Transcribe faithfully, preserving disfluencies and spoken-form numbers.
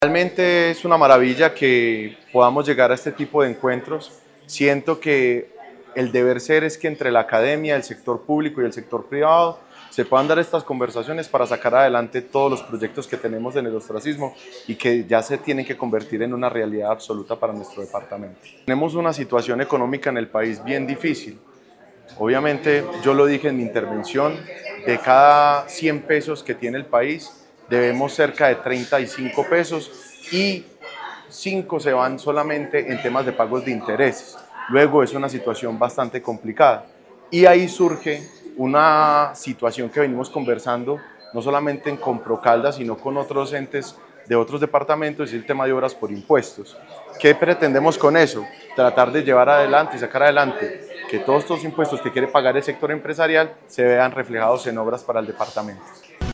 Realmente es una maravilla que podamos llegar a este tipo de encuentros. Siento que el deber ser es que entre la academia, el sector público y el sector privado se puedan dar estas conversaciones para sacar adelante todos los proyectos que tenemos en el ostracismo y que ya se tienen que convertir en una realidad absoluta para nuestro departamento. Tenemos una situación económica en el país bien difícil. Obviamente, yo lo dije en mi intervención, de cada cien pesos que tiene el país, debemos cerca de treinta y cinco pesos y cinco se van solamente en temas de pagos de intereses. Luego es una situación bastante complicada. Y ahí surge una situación que venimos conversando, no solamente en Comprocaldas, sino con otros entes de otros departamentos, es el tema de obras por impuestos. ¿Qué pretendemos con eso? Tratar de llevar adelante y sacar adelante que todos estos impuestos que quiere pagar el sector empresarial se vean reflejados en obras para el departamento.